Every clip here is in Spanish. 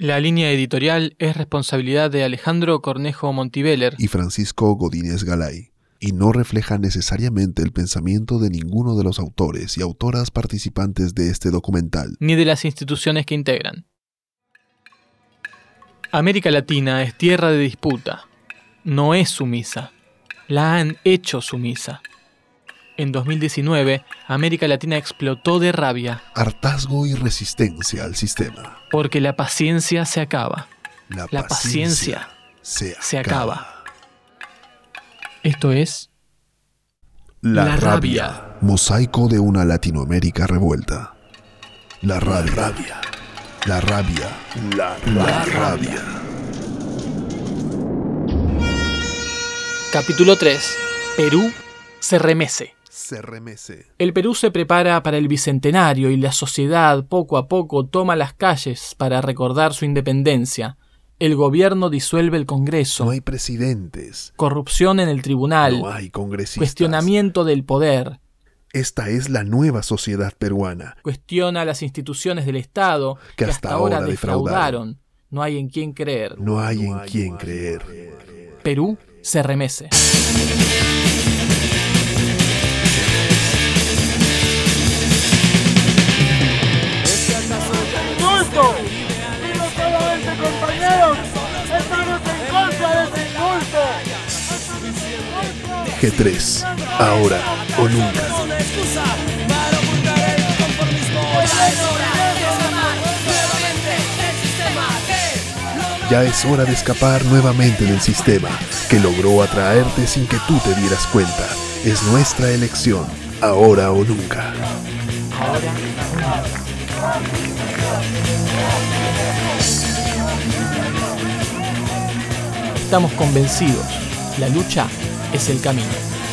La línea editorial es responsabilidad de Alejandro Cornejo Montiveller y Francisco Godínez Galay, y no refleja necesariamente el pensamiento de ninguno de los autores y autoras participantes de este documental, ni de las instituciones que integran. América Latina es tierra de disputa. No es sumisa. La han hecho sumisa. En 2019, América Latina explotó de rabia. Hartazgo y resistencia al sistema. Porque la paciencia se acaba. La paciencia se acaba. Esto es... La rabia. Mosaico de una Latinoamérica revuelta. La rabia. La rabia. La rabia. Capítulo 3. Perú se remece. El Perú se prepara para el bicentenario y la sociedad poco a poco toma las calles para recordar su independencia. El gobierno disuelve el Congreso. No hay presidentes. Corrupción en el tribunal. No hay congresistas. Cuestionamiento del poder. Esta es la nueva sociedad peruana. Cuestiona las instituciones del Estado que hasta ahora defraudaron. No hay en quién creer. No hay en quién creer. Perú se remece. ¡Indulto! ¡Digo solamente, compañeros! ¡Estamos en contra de ese indulto! G3, ahora o nunca. Ya es hora de escapar nuevamente del sistema que logró atraerte sin que tú te dieras cuenta. Es nuestra elección, ahora o nunca. Estamos convencidos, la lucha es el camino.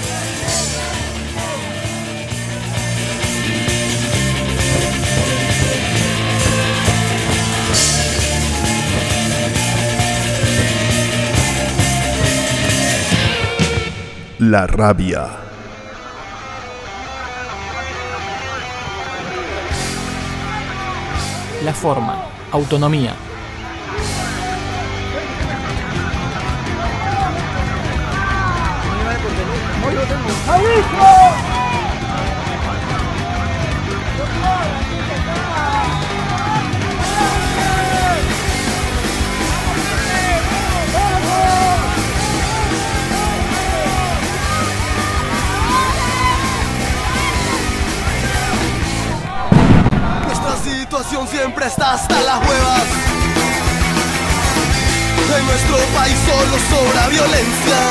La rabia. La forma, autonomía. Nuestra situación siempre está hasta las huevas. En nuestro país solo sobra violencia.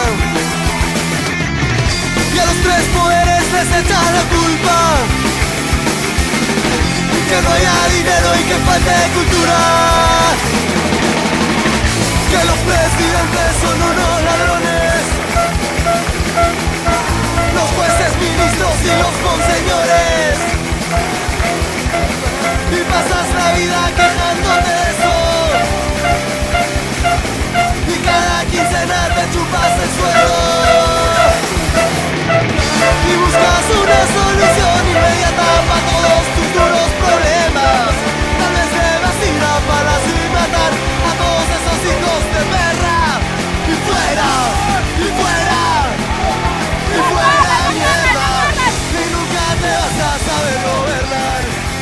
Y a los tres poderes les echan la culpa. Que no haya dinero y que falte cultura. Que los presidentes son unos ladrones. Los jueces, ministros y los monseñores. Y pasas la vida quejándote de eso. Y cada quincena te chupas el suelo. Y buscas una solución inmediata para todos tus duros problemas. Tal vez debas ir a Palacio y matar a todos esos hijos de perra. Y fuera, y fuera, y fuera mierda. Y nunca te vas a saber gobernar.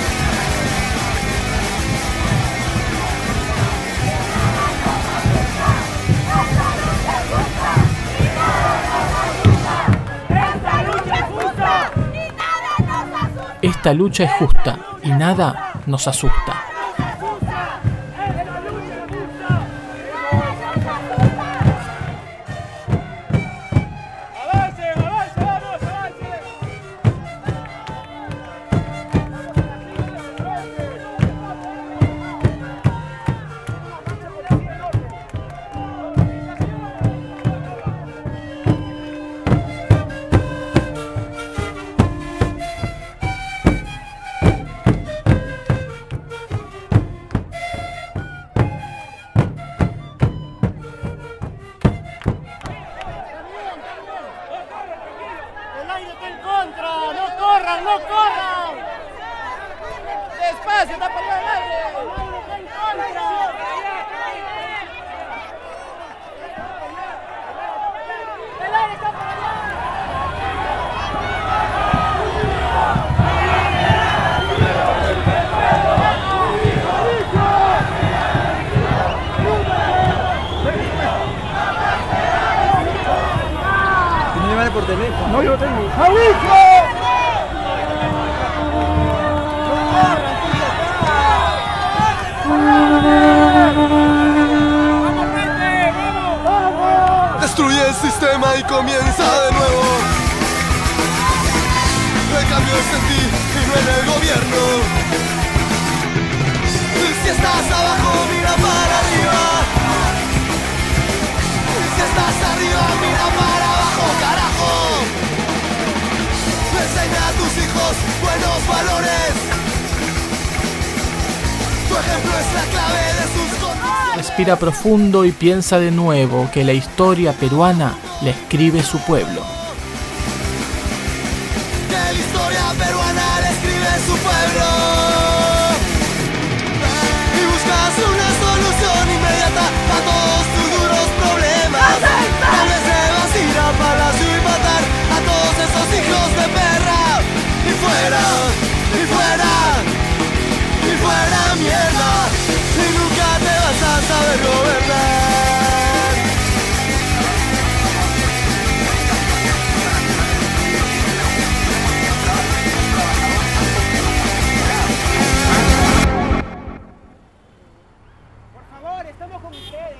Esta lucha es justa y nada nos asusta. No, yo lo tengo. ¡Mauricio! Destruye el sistema y comienza de nuevo. El cambio es en ti y no en el gobierno. Si estás abajo, mira para arriba. Si estás arriba, mira para abajo, carajo. Enseña a tus hijos buenos valores. Tu ejemplo es la clave de sus condiciones. Respira profundo y piensa de nuevo que la historia peruana la escribe su pueblo. Que la historia peruana la escribe su pueblo. Y buscas una solución inmediata a todos tus duros problemas. Tal vez debas ir a Palacio y matar a todos esos hijos de perra. Y fuera, y fuera, y fuera mierda. Y nunca te vas a saber gobernar. Estamos con ustedes.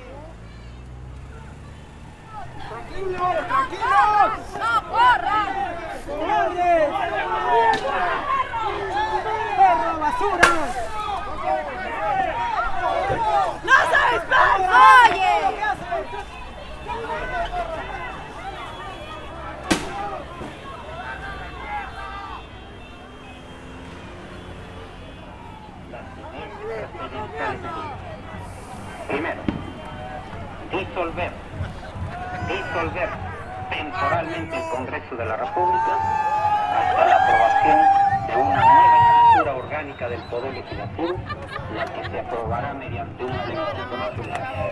Tranquilos, tranquilos. ¡No corran! ¡Cobardes! ¡Perro, basura! ¡No sabes más! ¡Oye! Primero, disolver temporalmente el Congreso de la República hasta la aprobación de una nueva estructura orgánica del Poder Legislativo, la que se aprobará mediante un plebiscito nacional.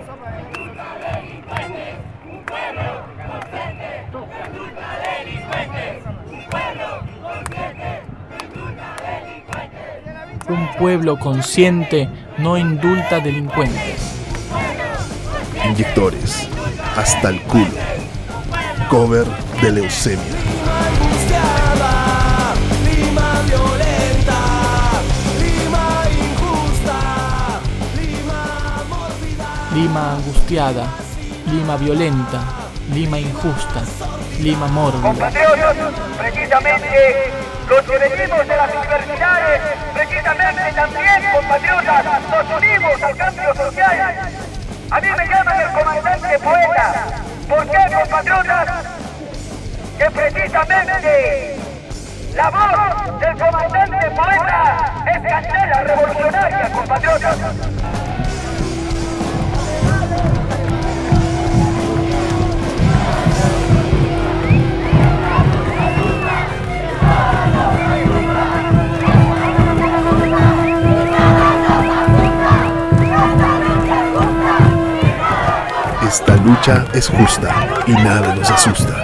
Un pueblo consciente no indulta delincuentes. Inyectores, hasta el culo. Cover de leucemia. Lima violenta, Lima injusta, Lima mórbida. Lima angustiada, Lima violenta, Lima injusta, Lima mórbida. Compatriotas, precisamente los que venimos de las universidades, precisamente también, compatriotas, nos unimos al cambio social. A mí me llaman el comandante poeta. ¿Por qué, compatriotas? Que precisamente la voz del comandante poeta es candela revolucionaria, compatriotas. Esta lucha es justa y nada nos asusta.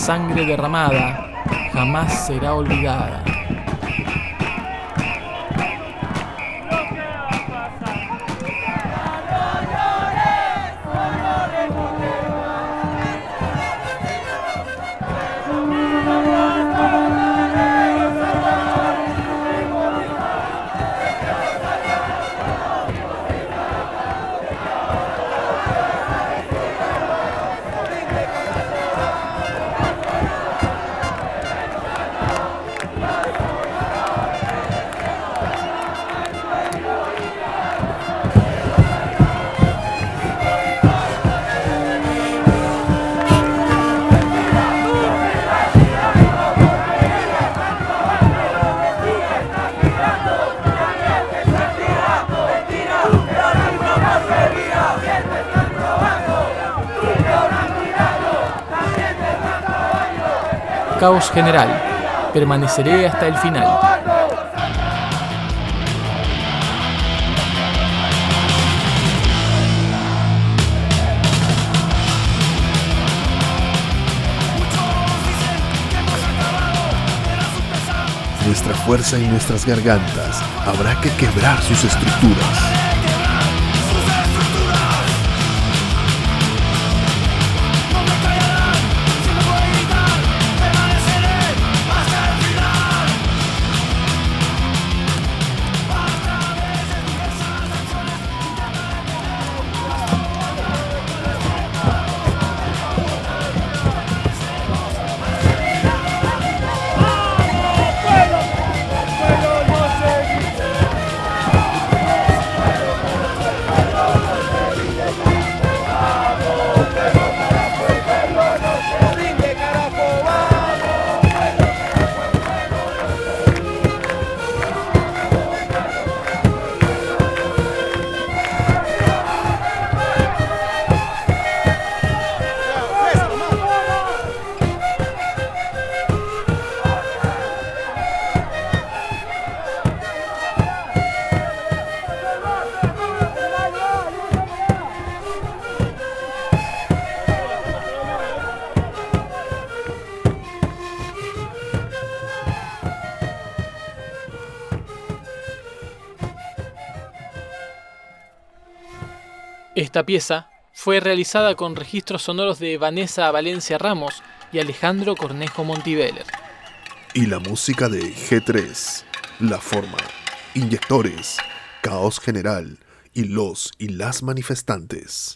sangre derramada jamás será olvidada. Caos general. Permaneceré hasta el final. Nuestra fuerza y nuestras gargantas habrá que quebrar sus estructuras. Esta pieza fue realizada con registros sonoros de Vanessa Valencia Ramos y Alejandro Cornejo Montiveller. Y la música de G3, La Forma, Inyectores, Caos General y los y las manifestantes.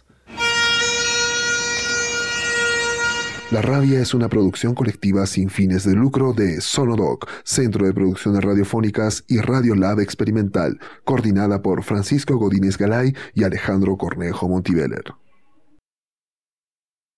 La Rabia es una producción colectiva sin fines de lucro de Sonodoc, Centro de Producciones Radiofónicas y Radiolab Experimental, coordinada por Francisco Godínez Galay y Alejandro Cornejo Montiveller.